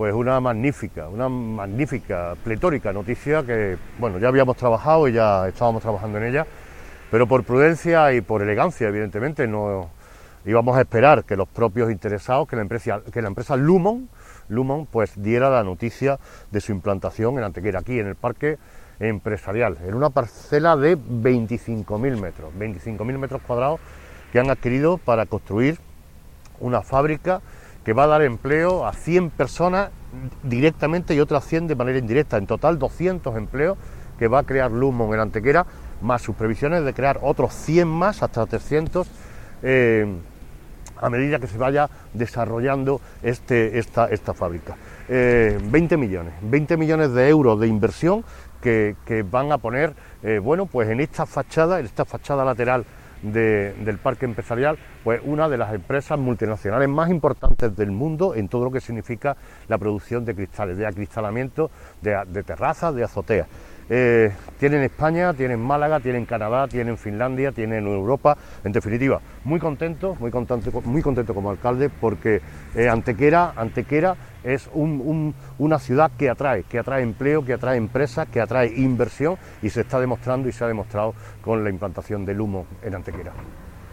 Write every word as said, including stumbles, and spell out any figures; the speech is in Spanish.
pues una magnífica, una magnífica, pletórica noticia que, bueno, ya habíamos trabajado y ya estábamos trabajando en ella, pero por prudencia y por elegancia, evidentemente, no íbamos a esperar que los propios interesados, que la empresa, que la empresa Lumon, Lumon, pues diera la noticia de su implantación en Antequera, aquí en el Parque Empresarial, en una parcela de veinticinco mil metros, veinticinco mil metros cuadrados que han adquirido para construir una fábrica que va a dar empleo a cien personas directamente y otras cien de manera indirecta, en total doscientos empleos que va a crear Lumon en Antequera, más sus previsiones de crear otros cien más, hasta trescientos, eh, a medida que se vaya desarrollando este, esta, esta fábrica. Eh, veinte millones, veinte millones de euros de inversión que, que van a poner, eh, bueno, pues en esta fachada, en esta fachada lateral de, del parque empresarial, pues una de las empresas multinacionales más importantes del mundo en todo lo que significa la producción de cristales, de acristalamiento, de, de terrazas, de azoteas. Eh, tienen España, tienen Málaga, tienen Canadá, tienen Finlandia, tienen Europa, en definitiva, muy contento, muy contento, muy contento como alcalde, porque eh, Antequera, Antequera es un, un, una ciudad que atrae, que atrae empleo, que atrae empresas, que atrae inversión, y se está demostrando y se ha demostrado con la implantación de Lumon en Antequera.